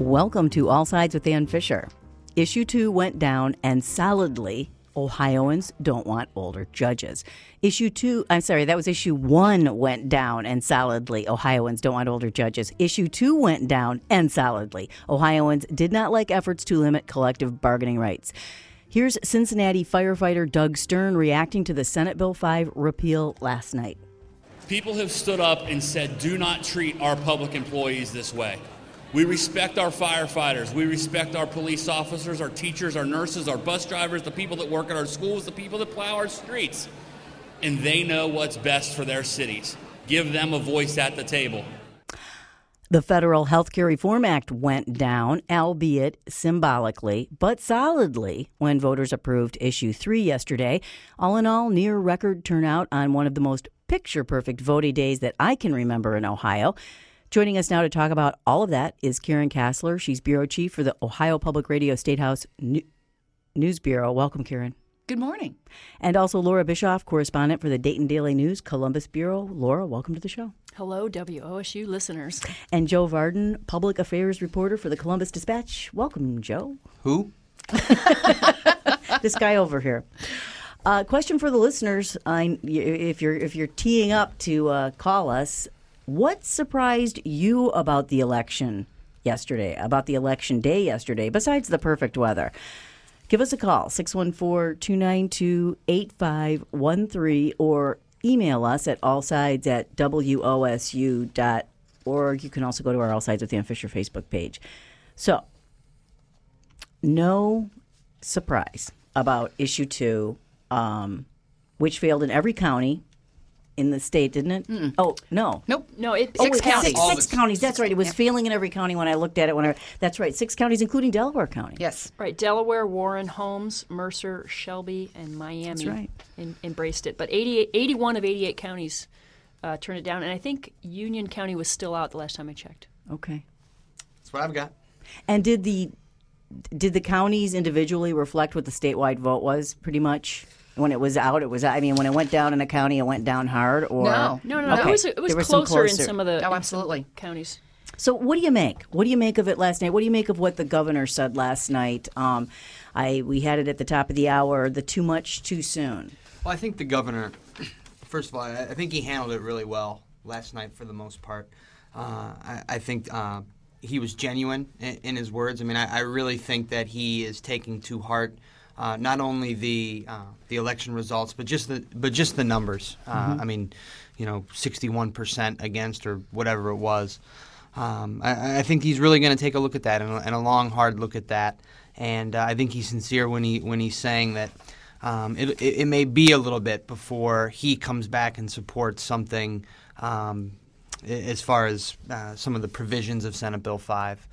Welcome to All Sides with Ann Fisher. Issue 2 went down, and solidly, Ohioans don't want older judges. Issue 1 went down, and solidly, Ohioans don't want older judges. Issue 2 went down, and solidly, Ohioans did not like efforts to limit collective bargaining rights. Here's Cincinnati firefighter Doug Stern reacting to the Senate Bill 5 repeal last night. People have stood up and said, do not treat our public employees this way. We respect our firefighters. We respect our police officers, our teachers, our nurses, our bus drivers, the people that work at our schools, the people that plow our streets. And they know what's best for their cities. Give them a voice at the table. The Federal Health Care Reform Act went down, albeit symbolically, but solidly, when voters approved Issue 3 yesterday. All in all, near record turnout on one of the most picture-perfect voting days that I can remember in Ohio. Joining us now to talk about all of that is Karen Kassler. She's bureau chief for the Ohio Public Radio Statehouse News Bureau. Welcome, Karen. Good morning. And also Laura Bischoff, correspondent for the Dayton Daily News Columbus Bureau. Laura, welcome to the show. Hello, WOSU listeners. And Joe Varden, public affairs reporter for the Columbus Dispatch. Welcome, Joe. Who? This guy over here. Question for the listeners: if you're teeing up to call us, what surprised you about the election yesterday, about the election day yesterday, besides the perfect weather? Give us a call, 614-292-8513, or email us at allsides@wosu.org. You can also go to our All Sides with Ann Fisher Facebook page. So, no surprise about Issue 2, which failed in every county in the state, didn't it? Mm-mm. Oh, no. Nope. No, Six counties. counties. Six counties. That's right. It was failing in every county when I looked at it. That's right. 6 counties, including Delaware County. Yes. Right. Delaware, Warren, Holmes, Mercer, Shelby, and Miami That's right. embraced it. But 81 of 88 counties turned it down. And I think Union County was still out the last time I checked. Okay. That's what I've got. And did the counties individually reflect what the statewide vote was, pretty much? When it was out, when it went down in a county, it went down hard? Or No. Okay. It was There closer in some of the absolutely. counties. So what do you make? What do you make of it last night? What do you make of what the governor said last night? We had it at the top of the hour, the too much, too soon. Well, I think the governor, first of all, I think he handled it really well last night for the most part. I think he was genuine in his words. I mean, I really think that he is taking to heart not only the election results, but just the numbers. I mean, 61% against or whatever it was. I think he's really going to take a look at that and a long, hard look at that. And I think he's sincere when he's saying that it may be a little bit before he comes back and supports something as far as some of the provisions of Senate Bill 5.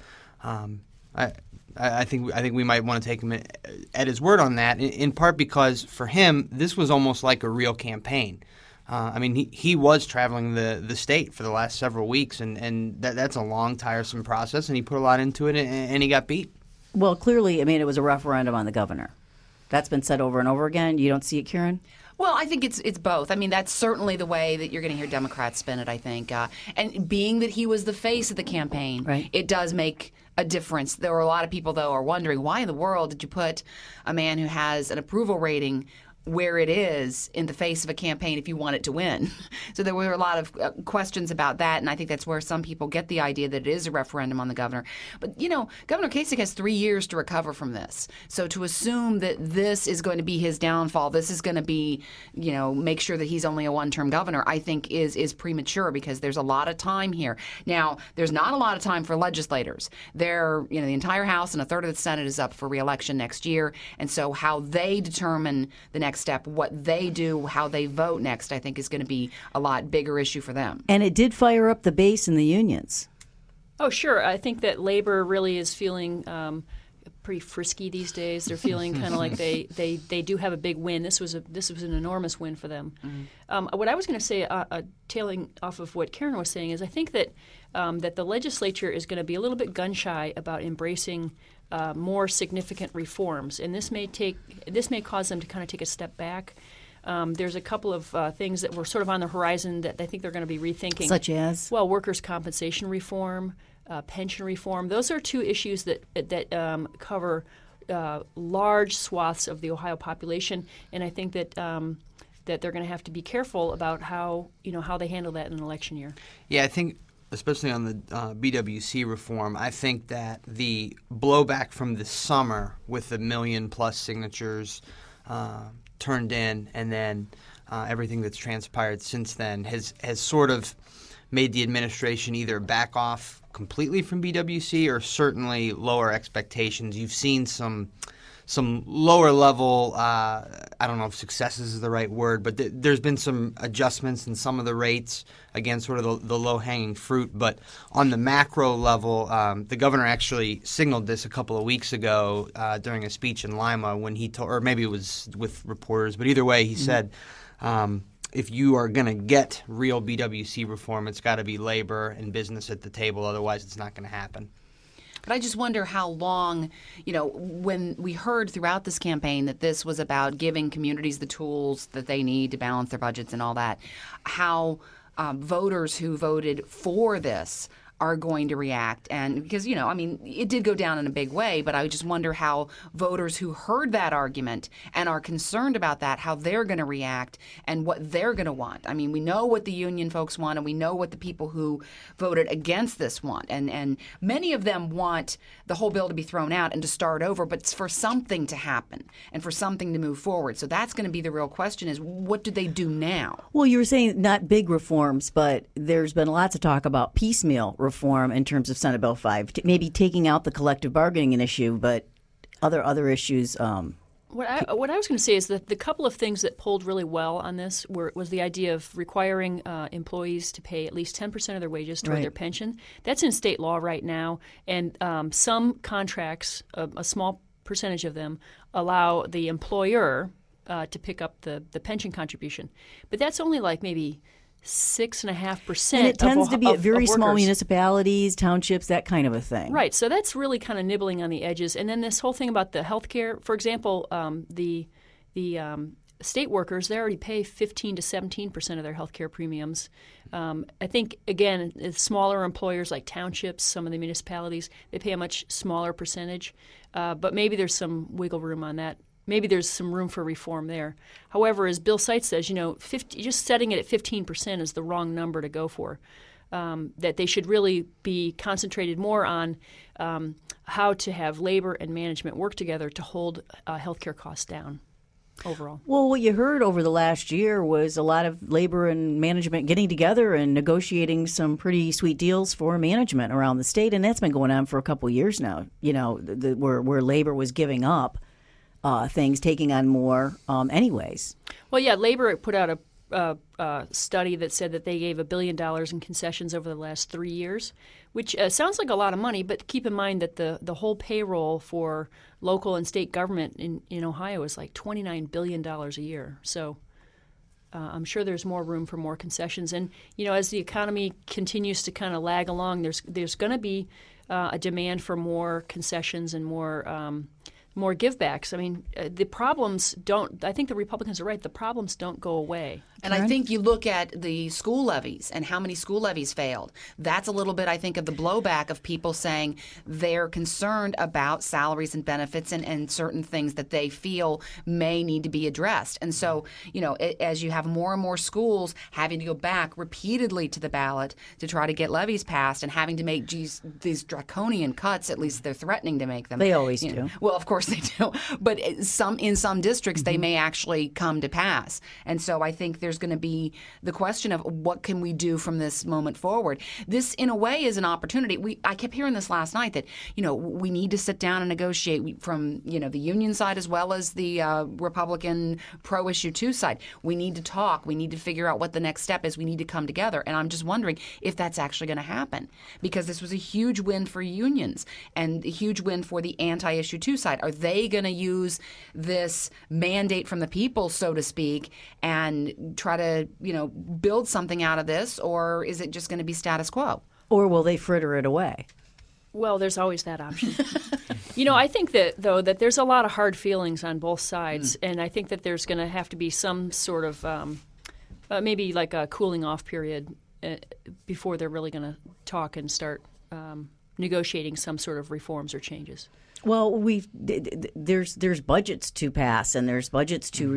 I think we might want to take him at his word on that, in part because for him, this was almost like a real campaign. I mean, he was traveling the state for the last several weeks, and that's a long, tiresome process, and he put a lot into it, and he got beat. Well, clearly, it was a referendum on the governor. That's been said over and over again. You don't see it, Karen? Well, I think it's both. I mean, that's certainly the way that you're going to hear Democrats spin it, I think. And being that he was the face of the campaign, right, it does make a difference. There were a lot of people, though, are wondering, why in the world did you put a man who has an approval rating where it is in the face of a campaign if you want it to win? So there were a lot of questions about that, and I think that's where some people get the idea that it is a referendum on the governor. But, Governor Kasich has 3 years to recover from this. So to assume that this is going to be his downfall, this is going to be, make sure that he's only a one-term governor, I think is premature because there's a lot of time here. Now, there's not a lot of time for legislators. The entire House and a third of the Senate is up for re-election next year, and so how they determine the next step, what they do, how they vote next, I think is going to be a lot bigger issue for them. And it did fire up the base in the unions. Oh, sure. I think that labor really is feeling pretty frisky these days. They're feeling kind of like they do have a big win. This was an enormous win for them. Mm-hmm. What I was going to say, tailing off of what Karen was saying, is I think that that the legislature is going to be a little bit gun shy about embracing more significant reforms, and this may cause them to kind of take a step back. There's a couple of things that were sort of on the horizon that I think they're going to be rethinking. Such as? Well, workers' compensation reform, pension reform. Those are two issues that cover large swaths of the Ohio population, and I think that that they're going to have to be careful about how they handle that in an election year. Yeah, I think especially on the BWC reform, I think that the blowback from the summer with the 1 million+ signatures turned in, and then everything that's transpired since then has sort of made the administration either back off completely from BWC or certainly lower expectations. You've seen some lower level, I don't know if successes is the right word, but there's been some adjustments in some of the rates, again, sort of the low-hanging fruit. But on the macro level, the governor actually signaled this a couple of weeks ago during a speech in Lima when he told, or maybe it was with reporters, but either way, he said, if you are going to get real BWC reform, it's got to be labor and business at the table. Otherwise, it's not going to happen. But I just wonder how long, when we heard throughout this campaign that this was about giving communities the tools that they need to balance their budgets and all that, how voters who voted for this are going to react. And because, it did go down in a big way, but I just wonder how voters who heard that argument and are concerned about that, how they're going to react and what they're going to want. I mean, we know what the union folks want, and we know what the people who voted against this want. And many of them want the whole bill to be thrown out and to start over, but it's for something to happen and for something to move forward. So that's going to be the real question is, what do they do now? Well, you were saying not big reforms, but there's been lots of talk about piecemeal reform in terms of Senate Bill 5, maybe taking out the collective bargaining issue, but other issues. What I was going to say is that the couple of things that pulled really well on this was the idea of requiring employees to pay at least 10% of their wages toward their pension. That's in state law right now, and some contracts, a small percentage of them, allow the employer to pick up the pension contribution. But that's only like maybe 6.5%. And it tends to be at very small workers. Municipalities, townships, that kind of a thing. Right. So that's really kind of nibbling on the edges. And then this whole thing about the health care, for example, the state workers, they already pay 15 to 17% of their health care premiums. I think, again, smaller employers like townships, some of the municipalities, they pay a much smaller percentage. But maybe there's some wiggle room on that. Maybe there's some room for reform there. However, as Bill Seitz says, just setting it at 15% is the wrong number to go for. That they should really be concentrated more on how to have labor and management work together to hold healthcare costs down overall. Well, what you heard over the last year was a lot of labor and management getting together and negotiating some pretty sweet deals for management around the state, and that's been going on for a couple of years now. Where labor was giving up things, taking on more anyways. Well, yeah, labor put out a study that said that they gave $1 billion in concessions over the last 3 years, which sounds like a lot of money, but keep in mind that the whole payroll for local and state government in Ohio is like $29 billion a year. So I'm sure there's more room for more concessions. And, as the economy continues to kind of lag along, there's going to be a demand for more concessions and more givebacks. I mean, the problems don't – I think the Republicans are right. The problems don't go away. And I think you look at the school levies and how many school levies failed. That's a little bit, I think, of the blowback of people saying they're concerned about salaries and benefits and certain things that they feel may need to be addressed. And so, as you have more and more schools having to go back repeatedly to the ballot to try to get levies passed and having to make these draconian cuts, at least they're threatening to make them. They always do. Well, of course they do. But in some districts, they may actually come to pass. And so I think there's going to be the question of what can we do from this moment forward. This, in a way, is an opportunity. I kept hearing this last night that, we need to sit down and negotiate from, the union side as well as the Republican pro-issue 2 side. We need to talk. We need to figure out what the next step is. We need to come together. And I'm just wondering if that's actually going to happen, because this was a huge win for unions and a huge win for the anti-issue 2 side. Are they going to use this mandate from the people, so to speak, and try to, build something out of this, or is it just going to be status quo? Or will they fritter it away? Well, there's always that option. I think that there's a lot of hard feelings on both sides, and I think that there's going to have to be some sort of maybe like a cooling off period before they're really going to talk and start negotiating some sort of reforms or changes. Well, there's budgets to pass, and there's budgets to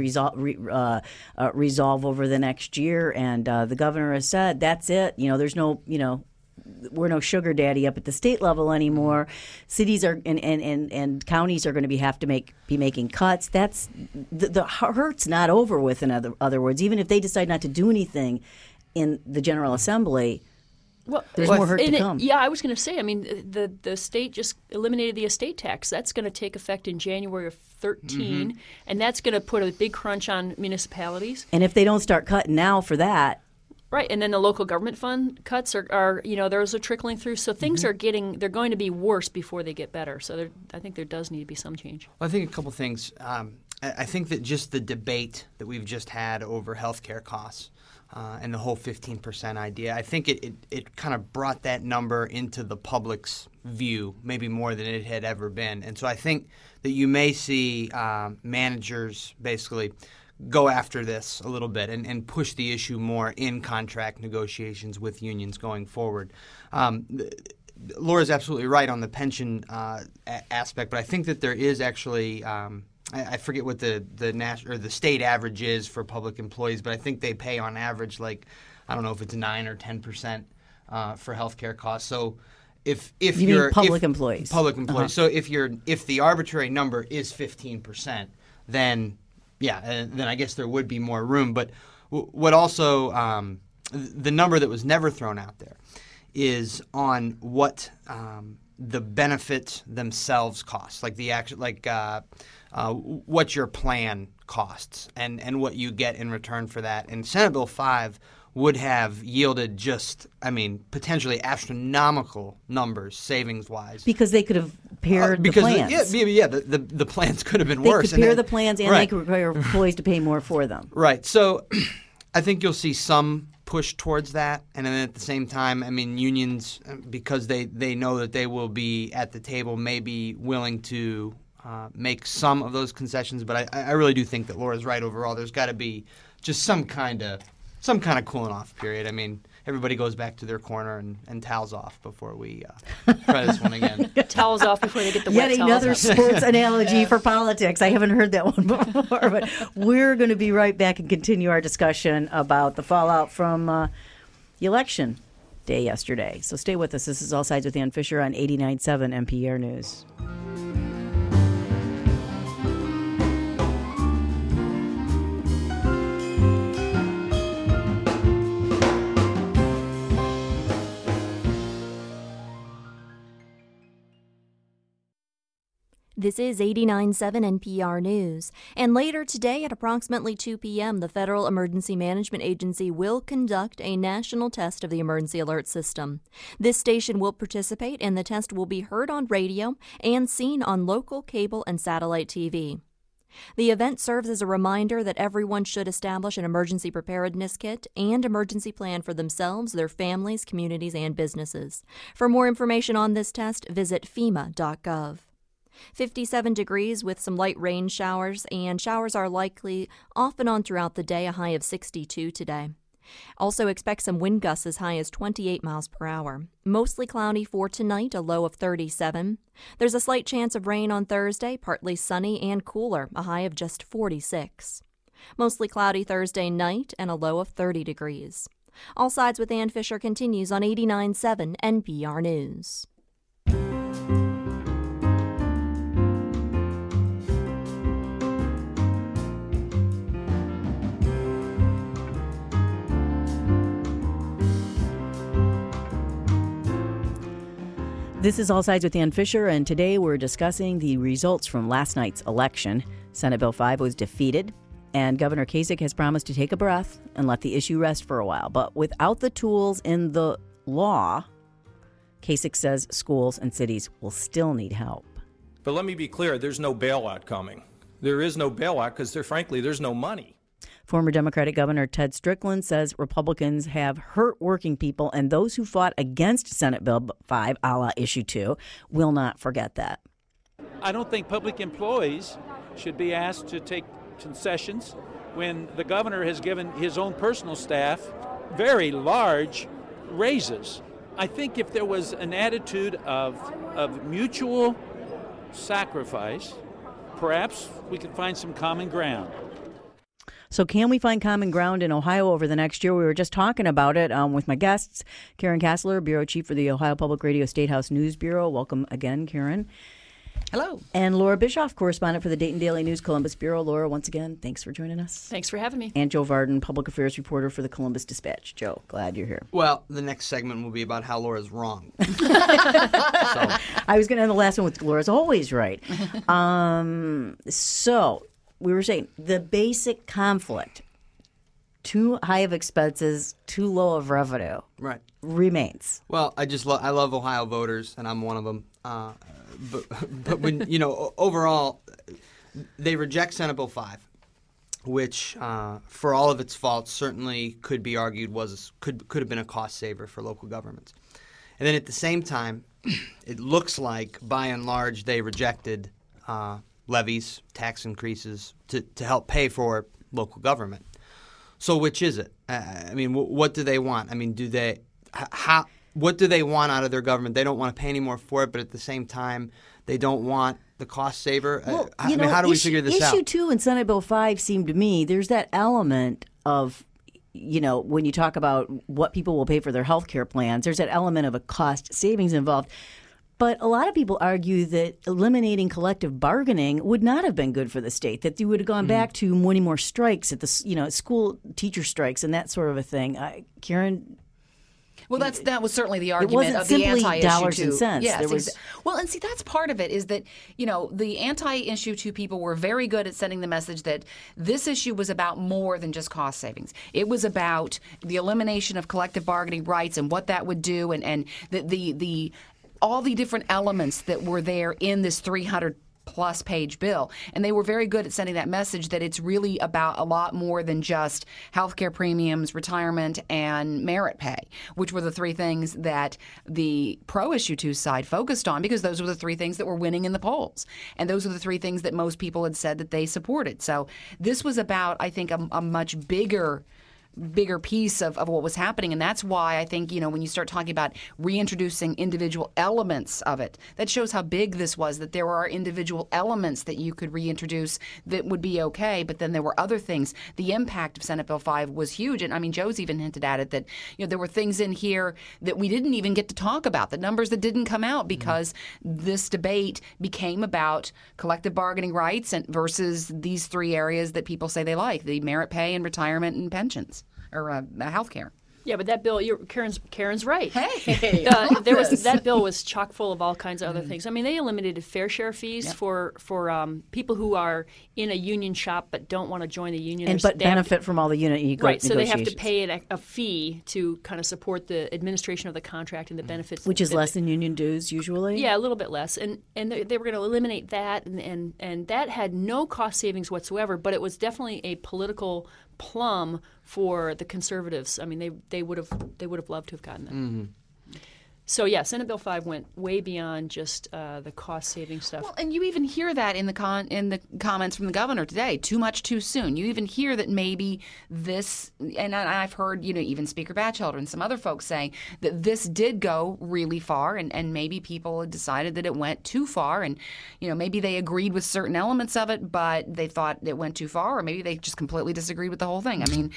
resolve over the next year, and the governor has said that's it. There's no we're no sugar daddy up at the state level anymore. Cities are and counties are going to have to be making cuts. That's the hurt's not over with. In other words, even if they decide not to do anything in the General Assembly. Well, there's more hurt to come. I was going to say, the state just eliminated the estate tax. That's going to take effect in January of 2013, and that's going to put a big crunch on municipalities. And if they don't start cutting now for that. Right, and then the local government fund cuts are those are trickling through. So things they're going to be worse before they get better. So I think there does need to be some change. Well, I think a couple things. I think that just the debate that we've just had over healthcare costs and the whole 15% idea, I think it kind of brought that number into the public's view, maybe more than it had ever been. And so I think that you may see managers basically go after this a little bit and push the issue more in contract negotiations with unions going forward. Laura's absolutely right on the pension aspect, but I think that there is actually I forget what the national or the state average is for public employees, but I think they pay on average I don't know if it's 9 or 10% for healthcare costs. So if you're public employees, so if the arbitrary number is 15%, then then I guess there would be more room. But what also the number that was never thrown out there is on what the benefits themselves cost, like the actual what your plan costs and what you get in return for that. And Senate Bill 5 would have yielded potentially astronomical numbers savings-wise. Because they could have paired the plans. The plans could have been worse. They could pair the plans and they could require employees to pay more for them. Right. So I think you'll see some push towards that. And then at the same time, unions, because they know that they will be at the table, may be willing to make some of those concessions, but I really do think that Laura's right overall. There's got to be just some kind of cooling off period. Everybody goes back to their corner and towels off before we try this one again. Towels off before they get the wet towels. Yet another sports analogy for politics. I haven't heard that one before, but we're going to be right back and continue our discussion about the fallout from the election day yesterday. So stay with us. This is All Sides with Ann Fisher on 89.7 NPR News. This is 89.7 NPR News. And later today at approximately 2 p.m., the Federal Emergency Management Agency will conduct a national test of the emergency alert system. This station will participate, and the test will be heard on radio and seen on local cable and satellite TV. The event serves as a reminder that everyone should establish an emergency preparedness kit and emergency plan for themselves, their families, communities, and businesses. For more information on this test, visit FEMA.gov. 57 degrees with some light rain showers, and showers are likely off and on throughout the day, a high of 62 today. Also expect some wind gusts as high as 28 miles per hour. Mostly cloudy for tonight, a low of 37. There's a slight chance of rain on Thursday, partly sunny and cooler, a high of just 46. Mostly cloudy Thursday night and a low of 30 degrees. All Sides with Ann Fisher continues on 89.7 NPR News. This is All Sides with Ann Fisher, and today we're discussing the results from last night's election. Senate Bill 5 was defeated, and Governor Kasich has promised to take a breath and let the issue rest for a while. But without the tools in the law, Kasich says schools and cities will still need help. But let me be clear, there's no bailout coming. There is no bailout because, frankly, there's no money. Former Democratic Governor Ted Strickland says Republicans have hurt working people, and those who fought against Senate Bill 5, a la Issue 2, will not forget that. I don't think public employees should be asked to take concessions when the governor has given his own personal staff very large raises. I think if there was an attitude of mutual sacrifice, perhaps we could find some common ground. So can we find common ground in Ohio over the next year? We were just talking about it with my guests, Karen Kassler, Bureau Chief for the Ohio Public Radio State House News Bureau. Welcome again, Karen. Hello. And Laura Bischoff, correspondent for the Dayton Daily News Columbus Bureau. Laura, once again, thanks for joining us. Thanks for having me. And Joe Varden, public affairs reporter for the Columbus Dispatch. Joe, glad you're here. Well, the next segment will be about how Laura's wrong. I was going to end the last one with Laura's always right. So we were saying the basic conflict, too high of expenses, too low of revenue, Right. remains. Well, I love Ohio voters, and I'm one of them. But when overall, they reject Senate Bill 5, which, for all of its faults, certainly could be argued could have been a cost saver for local governments. And then at the same time, it looks like by and large they rejected levies, tax increases to help pay for local government. So which is it? I mean, what do they want? I mean, what do they want out of their government? They don't want to pay any more for it, but at the same time, they don't want the cost saver. Well, how do we figure this out? Issue 2 in Senate Bill 5 seemed to me, there's that element of, when you talk about what people will pay for their health care plans, there's that element of a cost savings involved. But a lot of people argue that eliminating collective bargaining would not have been good for the state, that you would have gone back to many more strikes at the, school teacher strikes and that sort of a thing. Karen? Well, that was certainly the argument of the anti-issue 2. It wasn't simply dollars and cents. Yes, well, and see, that's part of it is that, the anti-issue 2 people were very good at sending the message that this issue was about more than just cost savings. It was about the elimination of collective bargaining rights and what that would do and the all the different elements that were there in this 300-plus page bill. And they were very good at sending that message that it's really about a lot more than just health care premiums, retirement, and merit pay, which were the 3 things that the pro-issue 2 side focused on because those were the 3 things that were winning in the polls. And those are the 3 things that most people had said that they supported. So this was about, I think, a much bigger piece of what was happening. And that's why I think, when you start talking about reintroducing individual elements of it, that shows how big this was, that there are individual elements that you could reintroduce that would be okay. But then there were other things. The impact of Senate Bill 5 was huge. And I mean, Joe's even hinted at it that, there were things in here that we didn't even get to talk about, the numbers that didn't come out because this debate became about collective bargaining rights versus these 3 areas that people say they like, the merit pay and retirement and pensions. Or health care. Yeah, but that bill, Karen's right. Hey, that bill was chock full of all kinds of other things. I mean, they eliminated fair share fees for people who are in a union shop but don't want to join the union. But benefit from all the union right, so they have to pay a fee to kind of support the administration of the contract and the benefits. Which is less than union dues usually? Yeah, a little bit less. And they were going to eliminate that, and that had no cost savings whatsoever, but it was definitely a political plum for the conservatives. I mean, they would have loved to have gotten that. Mm-hmm. So, yeah, Senate Bill 5 went way beyond just the cost-saving stuff. Well, and you even hear that in the comments from the governor today, too much too soon. You even hear that maybe this, and I've heard, even Speaker Batchelder and some other folks saying that this did go really far, and maybe people had decided that it went too far, and, maybe they agreed with certain elements of it, but they thought it went too far, or maybe they just completely disagreed with the whole thing. I mean,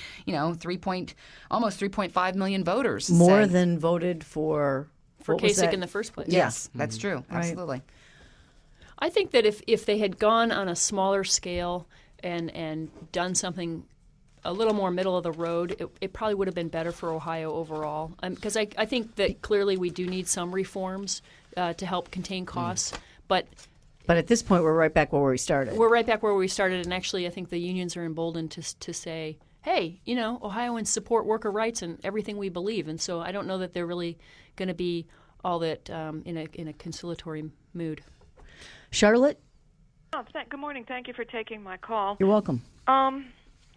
almost 3.5 million voters. More than voted for Kasich in the first place. Yes, that's true. Absolutely. I think that if they had gone on a smaller scale and done something a little more middle of the road, it probably would have been better for Ohio overall. Because I think that clearly we do need some reforms to help contain costs. But at this point, we're right back where we started. We're right back where we started. And actually, I think the unions are emboldened to say, hey, Ohioans support worker rights and everything we believe. And so I don't know that they're really going to be all that in a conciliatory mood. Charlotte? Good morning. Thank you for taking my call. You're welcome. I'm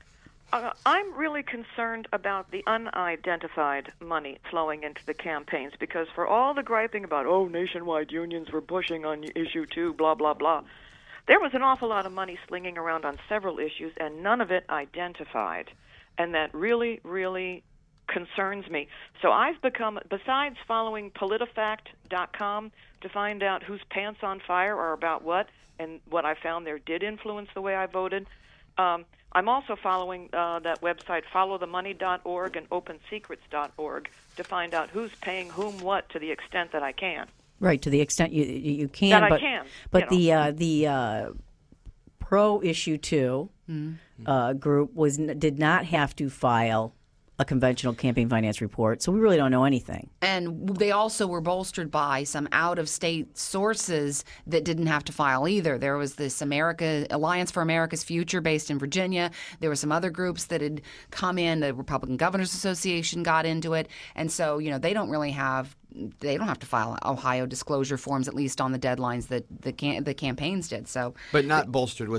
really concerned about the unidentified money flowing into the campaigns because for all the griping about, nationwide unions were pushing on issue 2, blah, blah, blah, there was an awful lot of money slinging around on several issues and none of it identified. And that really, really concerns me. So I've become, besides following PolitiFact.com to find out whose pants on fire or about what, and what I found there did influence the way I voted, I'm also following that website, followthemoney.org and opensecrets.org, to find out who's paying whom what to the extent that I can. Right, to the extent you can. That but, I can. But the pro issue 2 group did not have to file a conventional campaign finance report, so we really don't know anything. And they also were bolstered by some out-of-state sources that didn't have to file either. There was this Alliance for America's Future based in Virginia. There were some other groups that had come in. The Republican Governors Association got into it. And so, they don't have to file Ohio disclosure forms, at least on the deadlines that the campaigns did. So, but not bolstered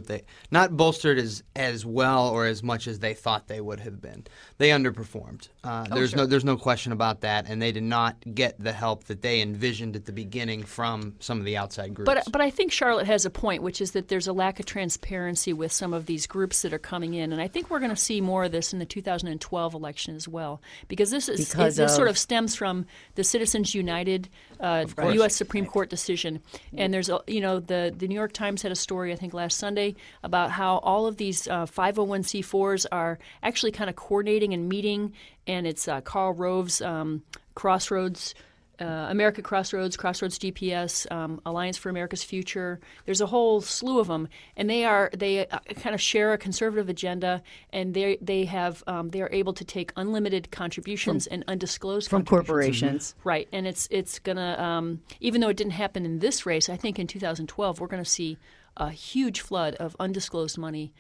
as well or as much as they thought they would have been. They underperformed. There's no question about that, and they did not get the help that they envisioned at the beginning from some of the outside groups. But I think Charlotte has a point, which is that there's a lack of transparency with some of these groups that are coming in, and I think we're going to see more of this in the 2012 election as well, because this sort of stems from the Citizens United U.S. Supreme Court decision. And there's, the New York Times had a story, I think, last Sunday about how all of these 501c4s are actually kind of coordinating and meeting, and it's Karl Rove's Crossroads, America Crossroads, Crossroads GPS, Alliance for America's Future. There's a whole slew of them, and they kind of share a conservative agenda, and they are able to take unlimited contributions and undisclosed from corporations. Right, and it's gonna even though it didn't happen in this race, I think in 2012 we're going to see a huge flood of undisclosed money.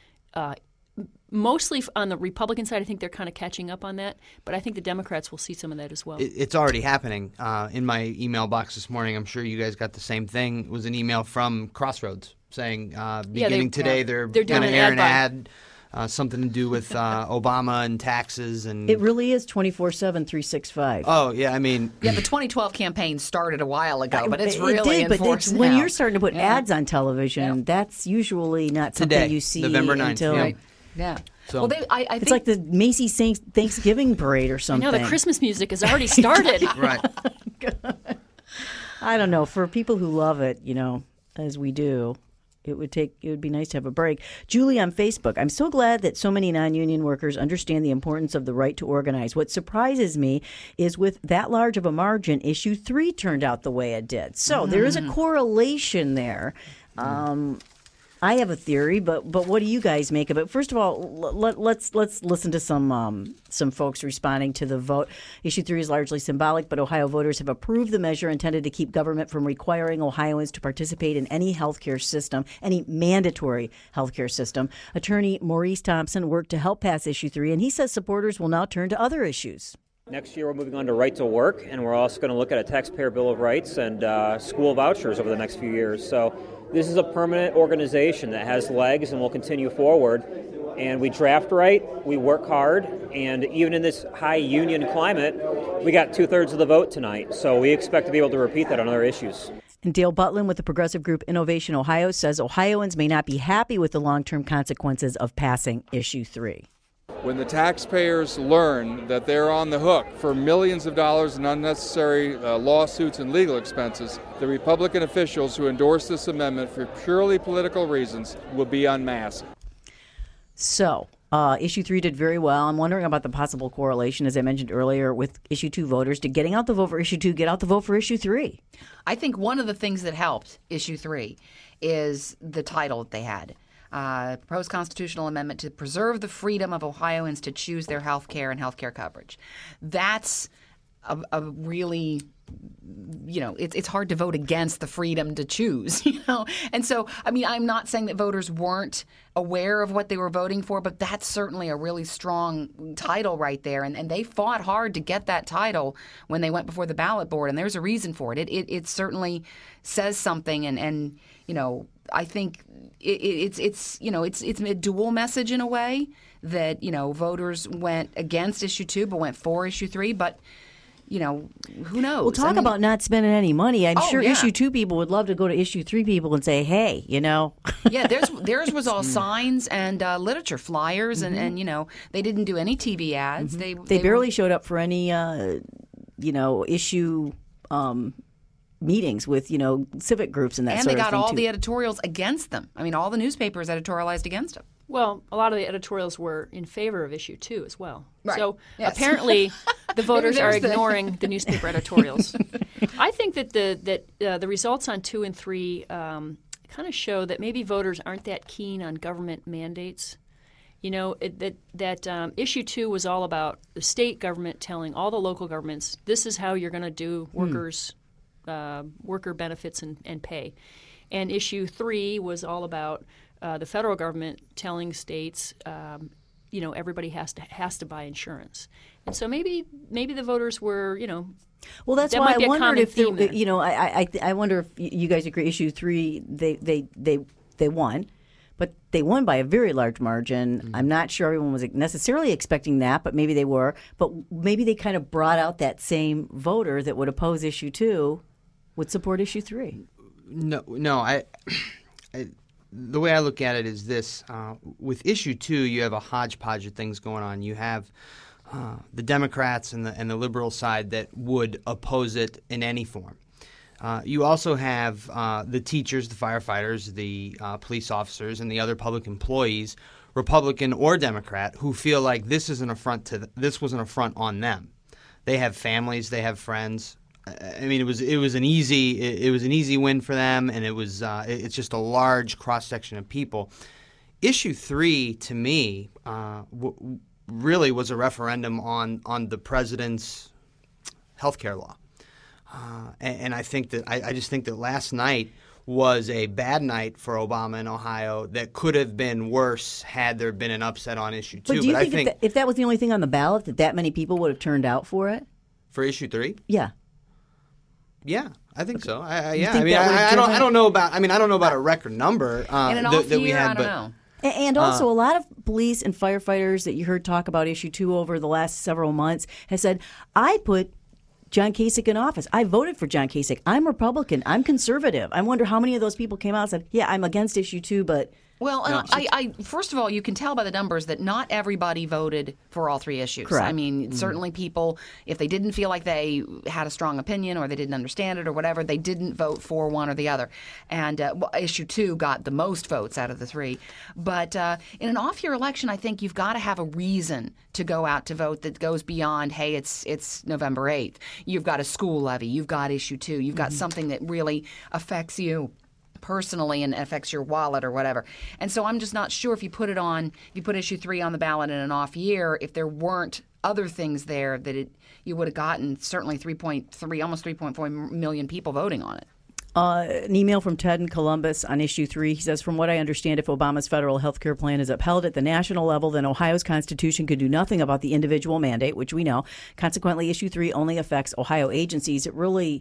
Mostly on the Republican side, I think they're kind of catching up on that, but I think the Democrats will see some of that as well. It's already happening. In my email box this morning, I'm sure you guys got the same thing. It was an email from Crossroads saying beginning today they're going to air an ad, something to do with Obama and taxes. And it really is 24/7, 365. Oh, yeah, I mean... Yeah, the 2012 campaign started a while ago, but it's really enforced now. When you're starting to put ads on television, that's usually not something you see November 9th, until... Right. Yeah. So, well, I think it's like the Macy's Thanksgiving parade or something. The Christmas music has already started. Right. I don't know. For people who love it, as we do, it would be nice to have a break. Julie on Facebook, I'm so glad that so many non-union workers understand the importance of the right to organize. What surprises me is with that large of a margin, issue 3 turned out the way it did. So there is a correlation there. I have a theory, but what do you guys make of it? First of all, let's listen to some folks responding to the vote. Issue 3 is largely symbolic, but Ohio voters have approved the measure intended to keep government from requiring Ohioans to participate in any healthcare system, any mandatory healthcare system. Attorney Maurice Thompson worked to help pass Issue 3, and he says supporters will now turn to other issues. Next year, we're moving on to Right to Work, and we're also going to look at a taxpayer bill of rights and school vouchers over the next few years. So this is a permanent organization that has legs and will continue forward. And we draft right, we work hard, and even in this high union climate, we got 2/3 of the vote tonight. So we expect to be able to repeat that on other issues. And Dale Butlin with the progressive group Innovation Ohio says Ohioans may not be happy with the long-term consequences of passing Issue 3. When the taxpayers learn that they're on the hook for millions of dollars in unnecessary lawsuits and legal expenses, the Republican officials who endorse this amendment for purely political reasons will be unmasked. So, Issue 3 did very well. I'm wondering about the possible correlation, as I mentioned earlier, with Issue 2 voters. Did getting out the vote for Issue 2 get out the vote for Issue 3? I think one of the things that helped Issue 3 is the title that they had. Proposed constitutional amendment to preserve the freedom of Ohioans to choose their health care and health care coverage. That's a really, it's hard to vote against the freedom to choose, And so, I'm not saying that voters weren't aware of what they were voting for, but that's certainly a really strong title right there. And they fought hard to get that title when they went before the ballot board, and there's a reason for it. It certainly says something, and I think it's a dual message in a way that voters went against Issue 2 but went for Issue 3. But who knows? Well, talk about not spending any money. I'm sure yeah. issue 2 people would love to go to issue 3 people and say, hey, Yeah, theirs was all signs and literature, flyers, and they didn't do any TV ads. They barely showed up for any, issue meetings with, civic groups and that and sort of thing. And they got all too. the editorials against them. I mean, all the newspapers editorialized against them. Well, a lot of the editorials were in favor of issue 2 as well. Right. So yes. apparently the voters are ignoring the newspaper editorials. I think that the results on 2 and 3 kind of show that maybe voters aren't that keen on government mandates. Issue 2 was all about the state government telling all the local governments, this is how you're going to do worker benefits and pay. And issue 3 was all about the federal government telling states, everybody has to buy insurance. And so maybe the voters were, Well, that's that why might be I a wondered common if theme there. I wonder if you guys agree. Issue 3, they won, but they won by a very large margin. Mm-hmm. I'm not sure everyone was necessarily expecting that, but maybe they were. But maybe they kind of brought out that same voter that would oppose issue 2 would support issue 3. No, I the way I look at it is this: with issue 2, you have a hodgepodge of things going on. You have the Democrats and the liberal side that would oppose it in any form. You also have the teachers, the firefighters, the police officers, and the other public employees, Republican or Democrat, who feel like this is an affront this was an affront on them. They have families, they have friends. I mean, it was an easy win for them, and it's just a large cross section of people. Issue 3, to me, really was a referendum on the president's health care law, and I think that I just think that last night was a bad night for Obama in Ohio that could have been worse had there been an upset on issue 2. But do you think if that was the only thing on the ballot, that many people would have turned out for it? For issue 3? Yeah. Yeah, I think so. I don't know about a record number in an off that we year, had, I don't know. And also, a lot of police and firefighters that you heard talk about issue 2 over the last several months have said, I put John Kasich in office. I voted for John Kasich. I'm Republican. I'm conservative. I wonder how many of those people came out and said, yeah, I'm against issue 2, but... Well, no. I first of all, you can tell by the numbers that not everybody voted for all 3 issues. Correct. I mean, certainly people, if they didn't feel like they had a strong opinion or they didn't understand it or whatever, they didn't vote for one or the other. And issue 2 got the most votes out of the 3. But in an off-year election, I think you've got to have a reason to go out to vote that goes beyond, hey, it's November 8th. You've got a school levy. You've got issue 2. You've got something that really affects you personally and affects your wallet or whatever. And so I'm just not sure if you put issue 3 on the ballot in an off year, if there weren't other things there that you would have gotten certainly 3.3, almost 3.4 million people voting on it. An email from Ted in Columbus on issue 3. He says, from what I understand, if Obama's federal health care plan is upheld at the national level, then Ohio's Constitution could do nothing about the individual mandate, which we know. Consequently, issue 3 only affects Ohio agencies. It really...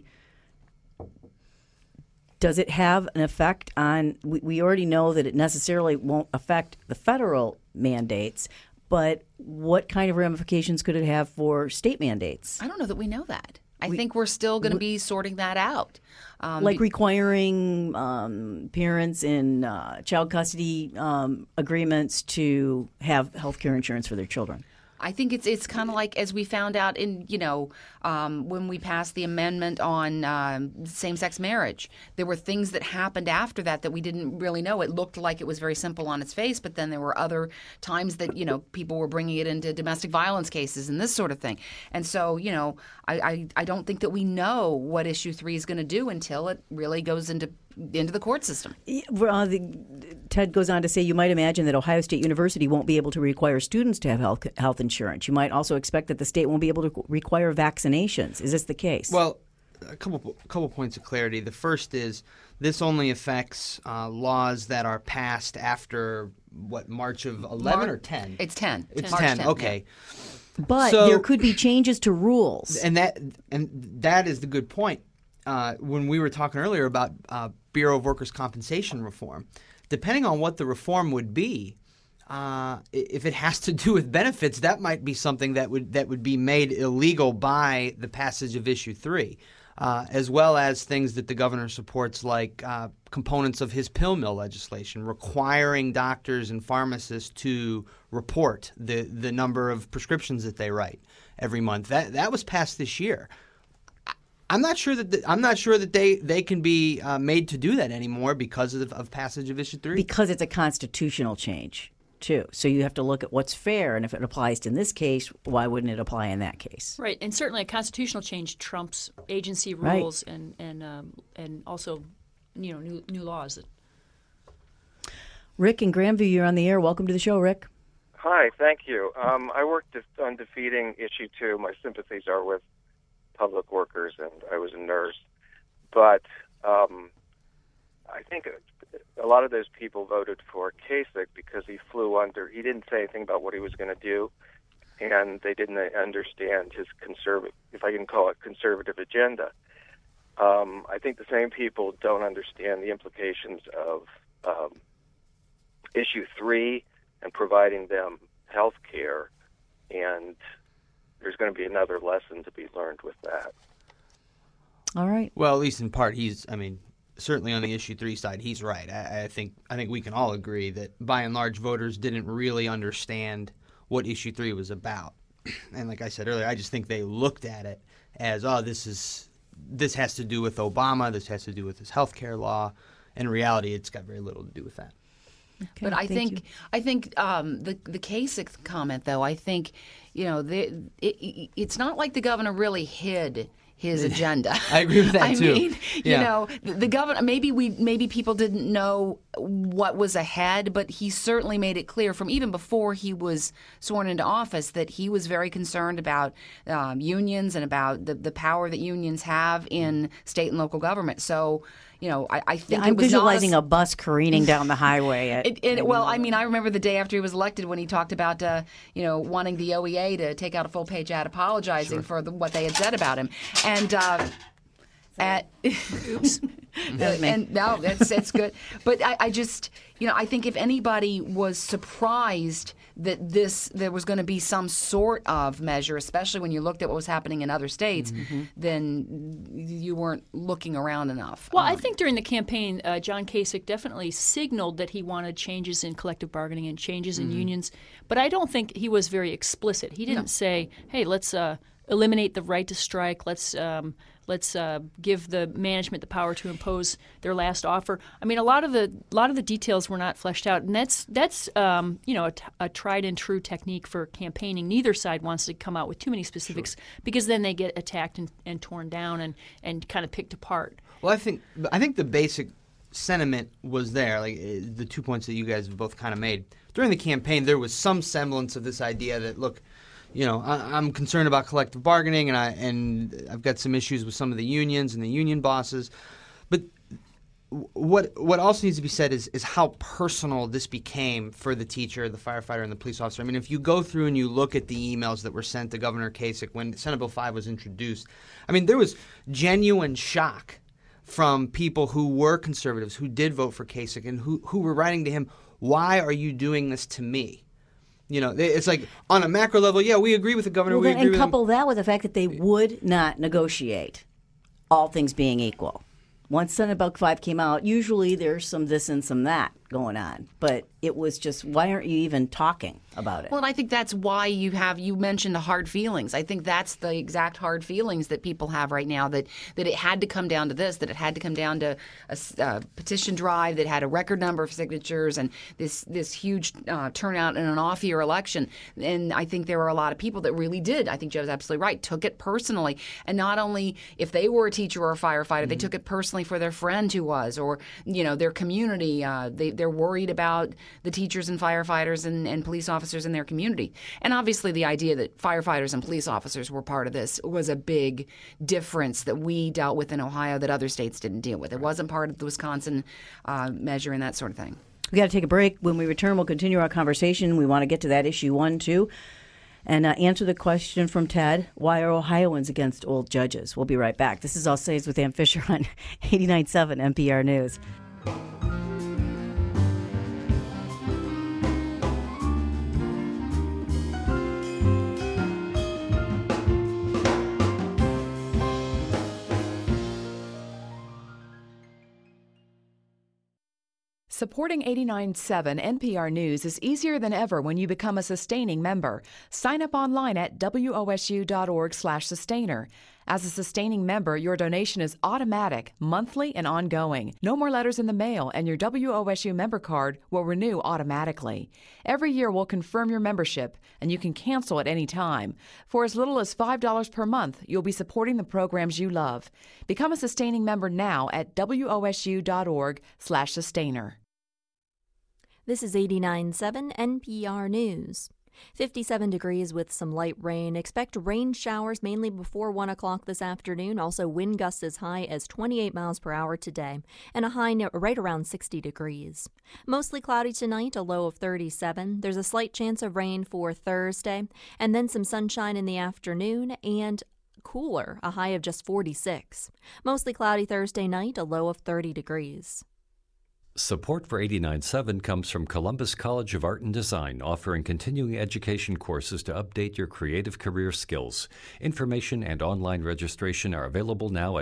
Does it have an effect on, we already know that it necessarily won't affect the federal mandates, but what kind of ramifications could it have for state mandates? I don't know that we know that. I think we're still going to be sorting that out. Like requiring parents in child custody agreements to have health care insurance for their children. I think it's kind of like as we found out in, when we passed the amendment on same-sex marriage. There were things that happened after that we didn't really know. It looked like it was very simple on its face, but then there were other times that, people were bringing it into domestic violence cases and this sort of thing. And so, I don't think that we know what issue 3 is going to do until it really goes into the court system. Ted goes on to say, you might imagine that Ohio State University won't be able to require students to have health insurance. You might also expect that the state won't be able to require vaccinations. Is this the case? Well, a couple points of clarity. The first is this only affects laws that are passed after, March of 11 or 10? It's 10. It's March 10, 10, okay. Yeah. But there could be changes to rules. And that is the good point. When we were talking earlier about Bureau of Workers' Compensation reform, depending on what the reform would be, if it has to do with benefits, that might be something that would be made illegal by the passage of Issue 3, as well as things that the governor supports, like components of his pill mill legislation, requiring doctors and pharmacists to report the number of prescriptions that they write every month. That was passed this year. I'm not sure that they can be made to do that anymore because of passage of Issue 3. Because it's a constitutional change, too. So you have to look at what's fair, and if it applies in this case, why wouldn't it apply in that case? Right, and certainly a constitutional change trumps agency rules and also new laws. Rick in Grandview, you're on the air. Welcome to the show, Rick. Hi, thank you. I worked on defeating Issue 2. My sympathies are with public workers, and I was a nurse. But I think a lot of those people voted for Kasich because he didn't say anything about what he was going to do, and they didn't understand his conservative, if I can call it conservative agenda. I think the same people don't understand the implications of Issue 3 and providing them health care, and there's going to be another lesson to be learned with that. All right. Well, at least in part, certainly on the Issue 3 side, he's right. I think we can all agree that, by and large, voters didn't really understand what Issue 3 was about. And like I said earlier, I just think they looked at it as, this has to do with Obama, this has to do with his health care law. In reality, it's got very little to do with that. Okay, but I think the Kasich comment, though, I think it's not like the governor really hid his agenda. I agree with that too. I mean, the governor, maybe people didn't know what was ahead, but he certainly made it clear from even before he was sworn into office that he was very concerned about unions and about the power that unions have in state and local government. So, I think I'm visualizing a bus careening down the highway. I remember the day after he was elected when he talked about, wanting the OEA to take out a full-page ad apologizing for what they had said about him. And oops. And no, that's good. But I just, I think if anybody was surprised that there was going to be some sort of measure, especially when you looked at what was happening in other states, then you weren't looking around enough. Well, I think during the campaign, John Kasich definitely signaled that he wanted changes in collective bargaining and changes in unions, but I don't think he was very explicit. He didn't say, "Hey, let's eliminate the right to strike. Let's give the management the power to impose their last offer." I mean, a lot of the details were not fleshed out, and that's a tried and true technique for campaigning. Neither side wants to come out with too many specifics because then they get attacked and torn down and kind of picked apart. Well, I think the basic sentiment was there, like the 2 points that you guys have both kind of made during the campaign. There was some semblance of this idea that, look, I'm concerned about collective bargaining, and I've got some issues with some of the unions and the union bosses. But what also needs to be said is how personal this became for the teacher, the firefighter, and the police officer. I mean, if you go through and you look at the emails that were sent to Governor Kasich when Senate Bill 5 was introduced, I mean, there was genuine shock from people who were conservatives, who did vote for Kasich, and who were writing to him, "Why are you doing this to me?" It's like on a macro level, yeah, we agree with the governor. And couple that with the fact that they would not negotiate, all things being equal. Once Senate Bill 5 came out, usually there's some this and some that going on. But it was just, why aren't you even talking about it? Well, and I think that's why you mentioned the hard feelings. I think that's the exact hard feelings that people have right now, that it had to come down to this, that it had to come down to a petition drive that had a record number of signatures and this huge turnout in an off-year election. And I think there were a lot of people that really did, I think Joe's absolutely right, took it personally. And not only if they were a teacher or a firefighter, they took it personally for their friend who was, or their community. They're worried about the teachers and firefighters and police officers in their community. And obviously the idea that firefighters and police officers were part of this was a big difference that we dealt with in Ohio that other states didn't deal with. It wasn't part of the Wisconsin measure and that sort of thing. We got to take a break. When we return, we'll continue our conversation. We want to get to that issue 1, too, and answer the question from Ted, why are Ohioans against old judges? We'll be right back. This is All Saves with Ann Fisher on 89.7 NPR News. Supporting 89.7 NPR News is easier than ever when you become a sustaining member. Sign up online at wosu.org/sustainer. As a sustaining member, your donation is automatic, monthly, and ongoing. No more letters in the mail, and your WOSU member card will renew automatically. Every year, we'll confirm your membership, and you can cancel at any time. For as little as $5 per month, you'll be supporting the programs you love. Become a sustaining member now at wosu.org/sustainer. This is 89.7 NPR News. 57 degrees with some light rain. Expect rain showers mainly before 1 o'clock this afternoon. Also, wind gusts as high as 28 miles per hour today, and a high right around 60 degrees. Mostly cloudy tonight, a low of 37. There's a slight chance of rain for Thursday, and then some sunshine in the afternoon, and cooler, a high of just 46. Mostly cloudy Thursday night, a low of 30 degrees. Support for 89.7 comes from Columbus College of Art and Design, offering continuing education courses to update your creative career skills. Information and online registration are available now at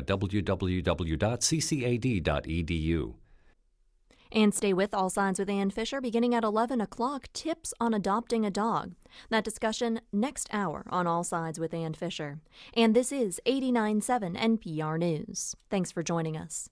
www.ccad.edu. And stay with All Sides with Ann Fisher beginning at 11 o'clock, tips on adopting a dog. That discussion next hour on All Sides with Ann Fisher. And this is 89.7 NPR News. Thanks for joining us.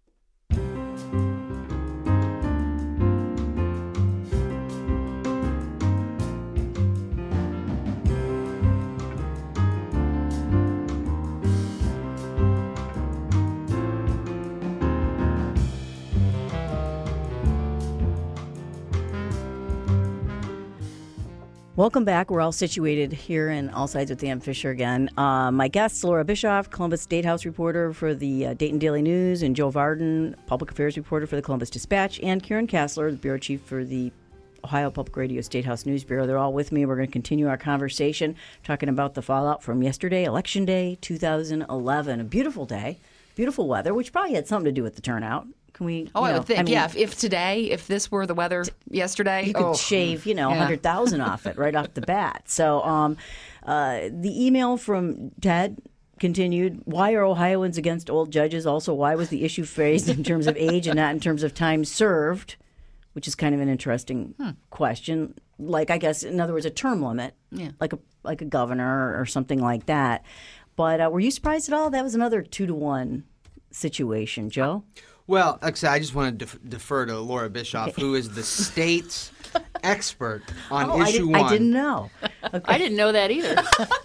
Welcome back. We're all situated here in All Sides with Ann Fisher again. My guests, Laura Bischoff, Columbus State House reporter for the Dayton Daily News, and Joe Varden, public affairs reporter for the Columbus Dispatch, and Karen Kassler, the bureau chief for the Ohio Public Radio State House News Bureau. They're all with me. We're going to continue our conversation talking about the fallout from yesterday, Election Day 2011. A beautiful day, beautiful weather, which probably had something to do with the turnout. Can we? I would think, if this were the weather yesterday, you could shave, 100,000 off it right off the bat. So the email from Ted continued, why are Ohioans against old judges? Also, why was the issue phrased in terms of age and not in terms of time served, which is kind of an interesting question. Like, I guess, in other words, a term limit, like a governor or something like that. But were you surprised at all? That was another 2-to-1 situation, Joe? Well, actually, I just want to defer to Laura Bischoff, who is the state's expert on issue 1. I didn't know. Okay. I didn't know that either.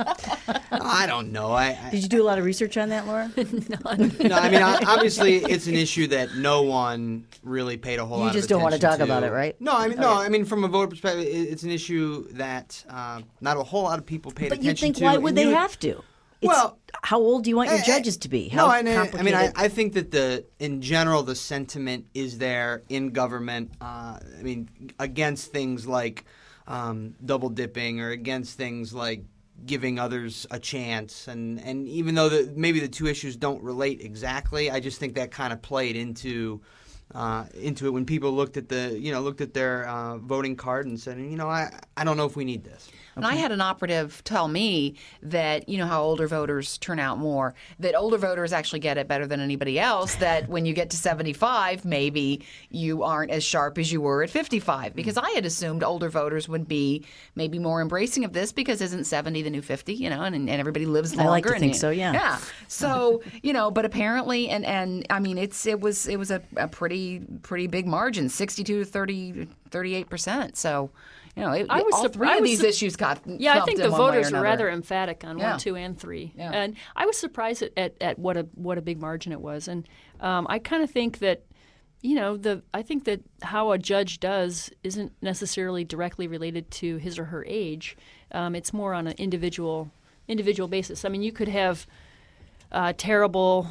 I don't know. Did you do a lot of research on that, Laura? No, I mean, obviously, it's an issue that no one really paid a whole lot of attention to. You just don't want to talk about it, right? No, I mean, from a voter perspective, it's an issue that not a whole lot of people paid attention to. But you think, why would they have to? Well, how old do you want your judges to be? I think that in general, the sentiment is there in government. Against things like double dipping or against things like giving others a chance, and even though maybe the two issues don't relate exactly, I just think that kind of played into it when people looked at their voting card and said, I don't know if we need this. And I had an operative tell me that, how older voters turn out more, that older voters actually get it better than anybody else, that when you get to 75, maybe you aren't as sharp as you were at 55. Because I had assumed older voters would be maybe more embracing of this because isn't 70 the new 50, and everybody lives longer. I like to think so, yeah. Yeah. So, but apparently, and I mean, it was a pretty big margin, 62 to 38%. So, I was all surprised. Three of these issues got I think the voters were rather emphatic on 1, 2, and 3, yeah. and I was surprised at what a big margin it was, and I kind of think that I think that how a judge does isn't necessarily directly related to his or her age. It's more on an individual basis. I mean, you could have terrible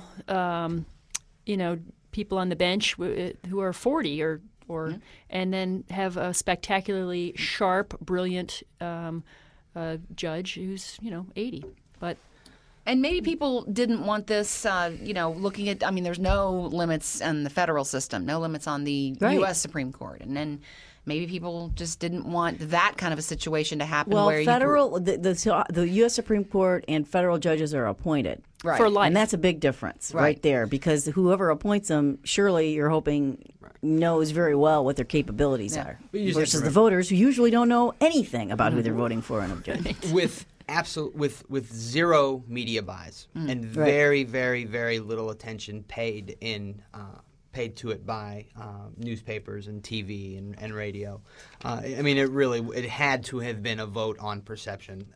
people on the bench who are 40 or and then have a spectacularly sharp, brilliant judge who's 80. And maybe people didn't want this, looking at. I mean, there's no limits on the federal system, no limits on the U.S. Supreme Court, and then maybe people just didn't want that kind of a situation to happen. Well, where the U.S. Supreme Court and federal judges are appointed. Right. For life. And that's a big difference right there, because whoever appoints them, surely you're hoping knows very well what their capabilities are, versus the voters who usually don't know anything about who they're voting for in a judge. With zero media buys and very, very, very little attention paid to it by newspapers and TV and radio. I mean, it had to have been a vote on perception.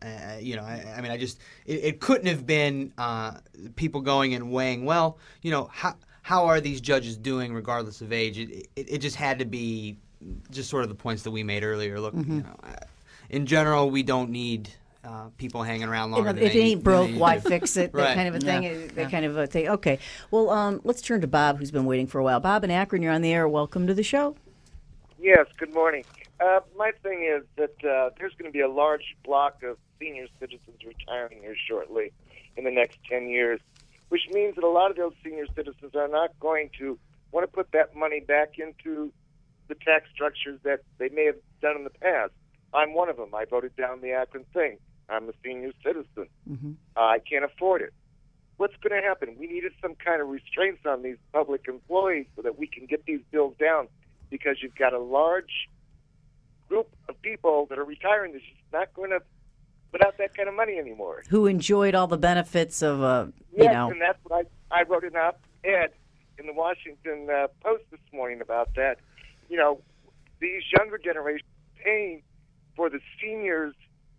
It couldn't have been people going and weighing, well, how are these judges doing regardless of age? It just had to be just sort of the points that we made earlier. Look, in general, we don't need people hanging around longer than if it ain't broke, why fix it? That Right. kind of a thing. They kind of think, okay. Well, let's turn to Bob, who's been waiting for a while. Bob in Akron, you're on the air. Welcome to the show. Yes, good morning. My thing is that there's going to be a large block of senior citizens retiring here shortly in the next 10 years, which means that a lot of those senior citizens are not going to want to put that money back into the tax structures that they may have done in the past. I'm one of them. I voted down the Akron thing. I'm a senior citizen. I can't afford it. What's going to happen? We needed some kind of restraints on these public employees so that we can get these bills down, because you've got a large group of people that are retiring that's just not going to put out that kind of money anymore. Who enjoyed all the benefits of, Yes, and that's what I wrote an op-ed in the Washington Post this morning about that. These younger generations paying for the seniors,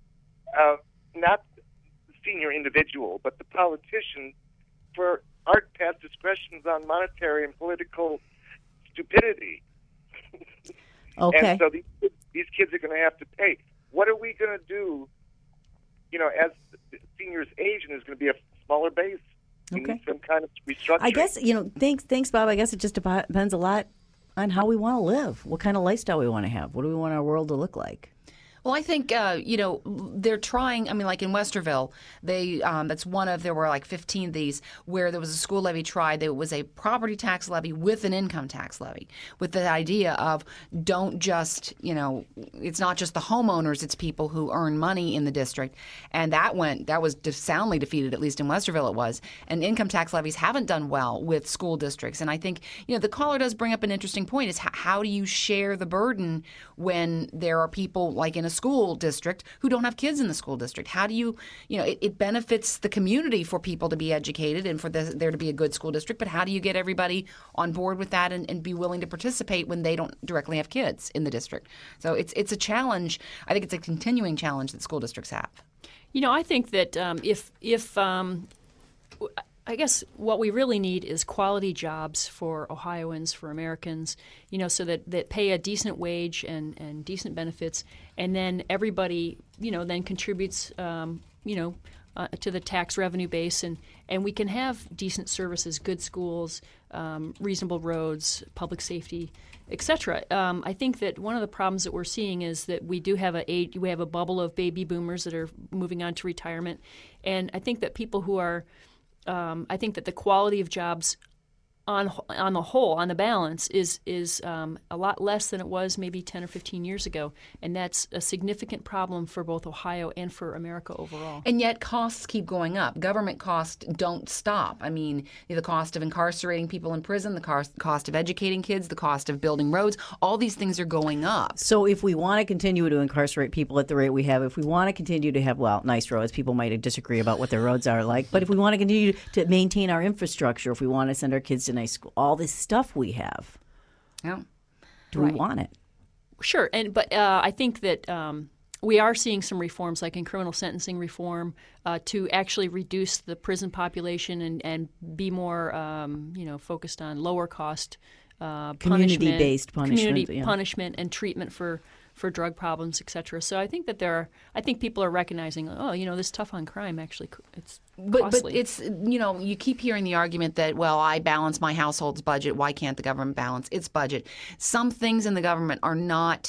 not the senior individual, but the politician, for our past discretions on monetary and political stupidity. Okay. And so these kids are going to have to pay. What are we going to do, as the seniors age and there's going to be a smaller base? We need some kind of restructuring. I guess, thanks, Bob. I guess it just depends a lot on how we want to live, what kind of lifestyle we want to have. What do we want our world to look like? Well, I think, they're trying, like in Westerville, there were like 15 of these where there was a school levy tried. There was a property tax levy with an income tax levy, with the idea of don't just, it's not just the homeowners, it's people who earn money in the district. And that was soundly defeated, at least in Westerville it was. And income tax levies haven't done well with school districts. And I think, the caller does bring up an interesting point, is how do you share the burden when there are people like in a school district who don't have kids in the school district? How do you, it benefits the community for people to be educated and for there to be a good school district, but how do you get everybody on board with that and be willing to participate when they don't directly have kids in the district? So it's a challenge. I think it's a continuing challenge that school districts have. I think that I guess what we really need is quality jobs for Ohioans, for Americans, so that pay a decent wage and decent benefits, and then everybody, then contributes, to the tax revenue base, and we can have decent services, good schools, reasonable roads, public safety, etc. I think that one of the problems that we're seeing is that we do have a bubble of baby boomers that are moving on to retirement, and I think that people who are I think that the quality of jobs on the whole, on the balance, is a lot less than it was maybe 10 or 15 years ago. And that's a significant problem for both Ohio and for America overall. And yet costs keep going up. Government costs don't stop. I mean, the cost of incarcerating people in prison, the cost of educating kids, the cost of building roads, all these things are going up. So if we want to continue to incarcerate people at the rate we have, if we want to continue to have, nice roads, people might disagree about what their roads are like, but if we want to continue to maintain our infrastructure, if we want to send our kids to nice school, all this stuff we have, do we want it? Sure, but I think that we are seeing some reforms, like in criminal sentencing reform, to actually reduce the prison population and be more, focused on lower cost community-based punishment and treatment for drug problems, et cetera. So I think that I think people are recognizing, this tough on crime actually, it's costly. But it's, you keep hearing the argument that, I balance my household's budget. Why can't the government balance its budget? Some things in the government are not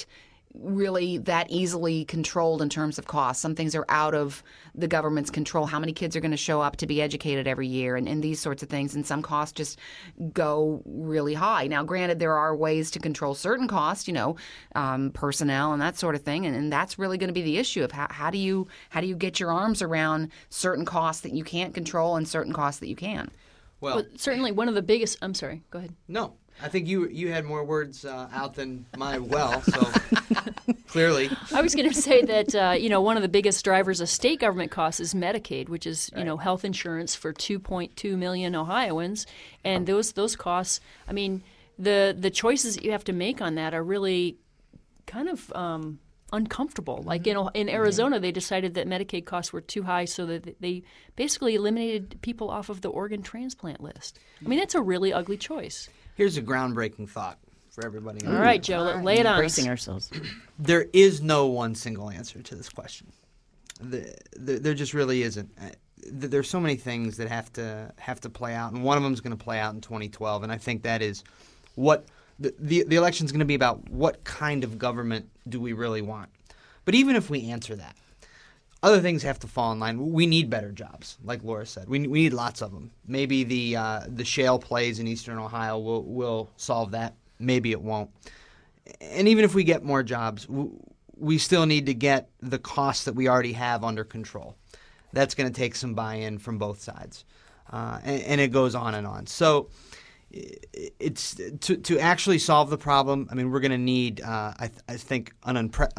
really that easily controlled in terms of cost. Some things are out of the government's control. How many kids are going to show up to be educated every year and these sorts of things. And some costs just go really high. Now, granted, there are ways to control certain costs, personnel and that sort of thing. And that's really going to be the issue of how do you get your arms around certain costs that you can't control and certain costs that you can. Well, certainly one of the biggest – I'm sorry. Go ahead. No. I think you had more words out than my so clearly. I was going to say that, one of the biggest drivers of state government costs is Medicaid, which is, health insurance for 2.2 million Ohioans. And those costs, I mean, the choices that you have to make on that are really kind of uncomfortable. Like in Arizona, they decided that Medicaid costs were too high, so that they basically eliminated people off of the organ transplant list. I mean, that's a really ugly choice. Here's a groundbreaking thought for everybody. All right, Joe, lay it on us. Bracing ourselves. There is no one single answer to this question. There just really isn't. There's so many things that have to play out, and one of them is going to play out in 2012. And I think that is what the election is going to be about. What kind of government do we really want? But even if we answer that, other things have to fall in line. We need better jobs, like Laura said. We need lots of them. Maybe the shale plays in eastern Ohio will solve that. Maybe it won't. And even if we get more jobs, we still need to get the costs that we already have under control. That's going to take some buy-in from both sides, and it goes on and on. So it's to actually solve the problem. I mean, we're going to need, I think, an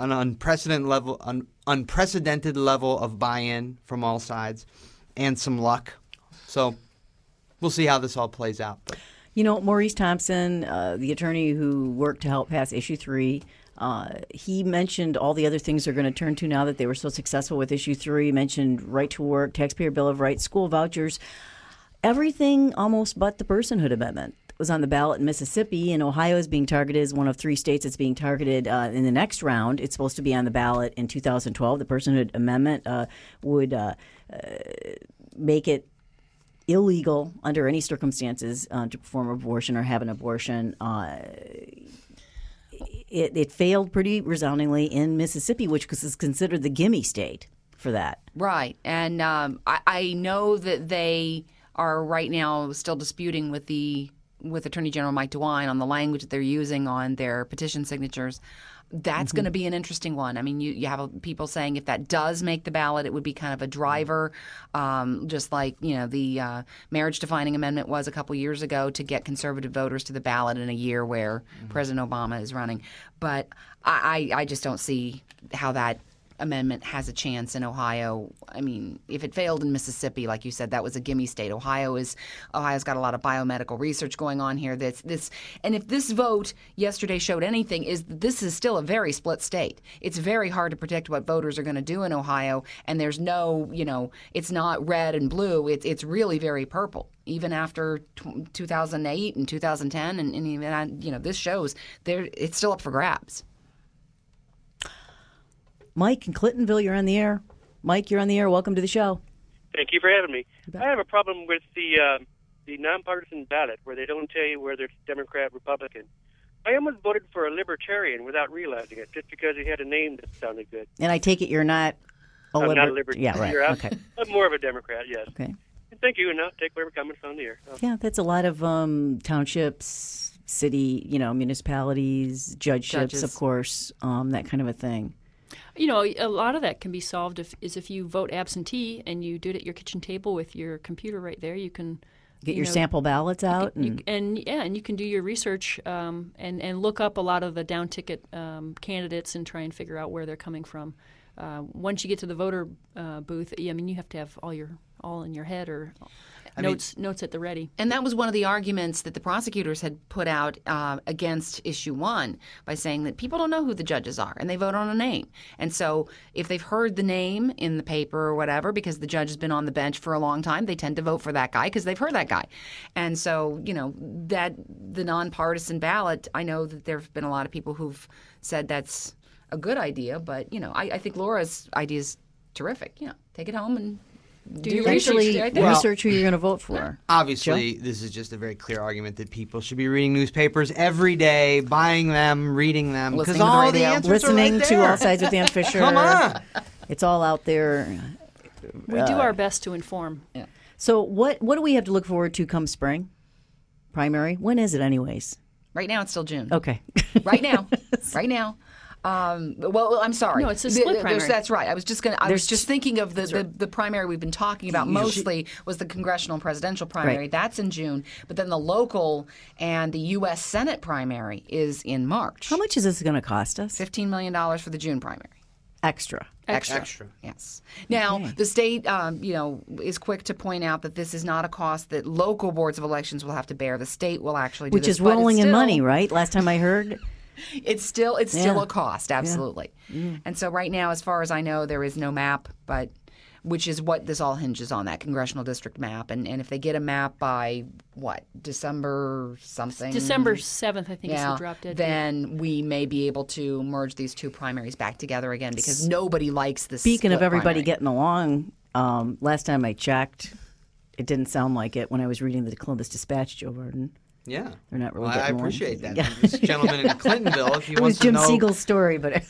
unprecedented level of buy-in from all sides, and some luck. So we'll see how this all plays out. But. Maurice Thompson, the attorney who worked to help pass Issue 3, he mentioned all the other things they're going to turn to now that they were so successful with Issue 3. He mentioned right to work, taxpayer bill of rights, school vouchers. Everything almost but the personhood amendment was on the ballot in Mississippi, and Ohio is being targeted as one of 3 states that's being targeted in the next round. It's supposed to be on the ballot in 2012. The personhood amendment would make it illegal under any circumstances to perform abortion or have an abortion. It failed pretty resoundingly in Mississippi, which is considered the gimme state for that. Right. And I know that they are right now still disputing with Attorney General Mike DeWine on the language that they're using on their petition signatures. That's going to be an interesting one. I mean, you have people saying if that does make the ballot, it would be kind of a driver, just like the marriage-defining amendment was a couple years ago to get conservative voters to the ballot in a year where President Obama is running. But I just don't see how that amendment has a chance in Ohio. I mean, if it failed in Mississippi, like you said, that was a gimme state. Ohio's got a lot of biomedical research going on here. And if this vote yesterday showed anything, is this is still a very split state. It's very hard to predict what voters are going to do in Ohio, and there's no, it's not red and blue. It's really very purple. Even after 2008 and 2010, and even this shows it's still up for grabs. Mike in Clintonville, you're on the air. Mike, you're on the air. Welcome to the show. Thank you for having me. I have a problem with the nonpartisan ballot where they don't tell you whether it's Democrat, Republican. I almost voted for a libertarian without realizing it, just because he had a name that sounded good. And I take it you're not I'm not a libertarian. Yeah, right. Okay. I'm more of a Democrat, yes. Okay. Thank you, and I'll take whatever comments on the air. Yeah, that's a lot of townships, city, municipalities, judges, of course, that kind of a thing. A lot of that can be solved if you vote absentee and you do it at your kitchen table with your computer right there. You can get your sample ballots out, and you can do your research and look up a lot of the down ticket candidates and try and figure out where they're coming from. Once you get to the voter booth, you have to have all in your head or notes at the ready. And that was one of the arguments that the prosecutors had put out against Issue 1 by saying that people don't know who the judges are and they vote on a name. And so if they've heard the name in the paper or whatever because the judge has been on the bench for a long time, they tend to vote for that guy because they've heard that guy. And so, that the nonpartisan ballot, I know that there have been a lot of people who've said that's a good idea, but, I think Laura's idea is terrific. Take it home and Do your actually research right there. research who you're going to vote for. Obviously, this is just a very clear argument that people should be reading newspapers every day, buying them, reading them, because Listening to the all the radio. answers Listening are right to there. All Sides with Dan Fisher. Come on. It's all out there. We do our best to inform. Yeah. So what do we have to look forward to come spring? Primary? When is it anyways? Right now, it's still June. Okay. Right now. Right now. Well, I'm sorry. No, it's a split primary. That's right. I was just thinking of the primary we've been talking about mostly was the congressional and presidential primary. Right. That's in June. But then the local and the U.S. Senate primary is in March. How much is this going to cost us? $15 million for the June primary. Extra. Extra. Yes. Now, the state, is quick to point out that this is not a cost that local boards of elections will have to bear. The state will actually do Which this. is rolling in money, right? Last time I heard. It's still a cost, absolutely. Yeah. And so right now, as far as I know, there is no map, which is what this all hinges on, that congressional district map. And if they get a map by, December something? December 7th, I think is the drop dead date. Then we may be able to merge these two primaries back together again because nobody likes this Speaking of split everybody primary. getting along, last time I checked, it didn't sound like it when I was reading the Columbus Dispatch, Joe Varden. Yeah. They're not really Well, I getting along. appreciate that. This gentleman in Clintonville, if he It wants was to Jim know. Siegel's story, but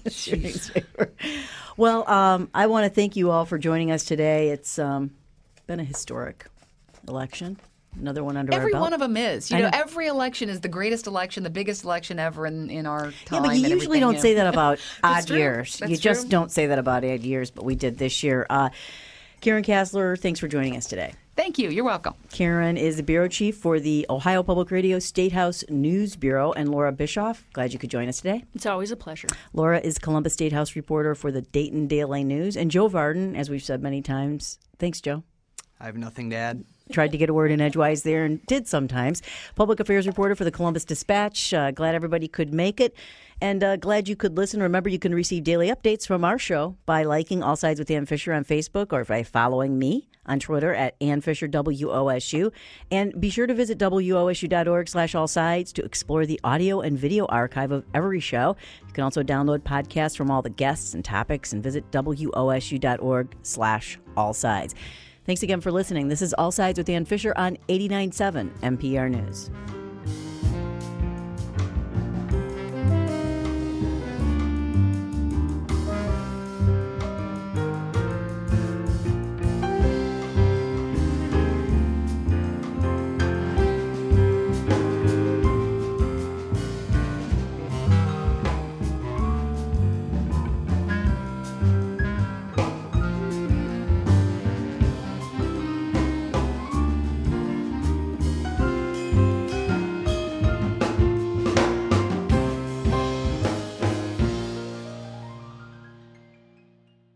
well, I want to thank you all for joining us today. It's been a historic election. Another one under Every our belt. one of them is. I know. Every election is the greatest election, the biggest election ever in our time. Yeah, but you and usually everything, don't say that about That's odd true. years. That's You just true. don't say that about odd years, but we did this year. Karen Kasler, thanks for joining us today. Thank you. You're welcome. Karen is the bureau chief for the Ohio Public Radio State House News Bureau, and Laura Bischoff, glad you could join us today. It's always a pleasure. Laura is Columbus State House reporter for the Dayton Daily News, and Joe Varden, as we've said many times. Thanks, Joe. I have nothing to add. Tried to get a word in edgewise there and did sometimes. Public affairs reporter for the Columbus Dispatch. Glad everybody could make it. And glad you could listen. Remember, you can receive daily updates from our show by liking All Sides with Ann Fisher on Facebook or by following me on Twitter at Ann Fisher WOSU. And be sure to visit WOSU.org/allsides to explore the audio and video archive of every show. You can also download podcasts from all the guests and topics and visit WOSU.org/allsides. Thanks again for listening. This is All Sides with Ann Fisher on 89.7 NPR News.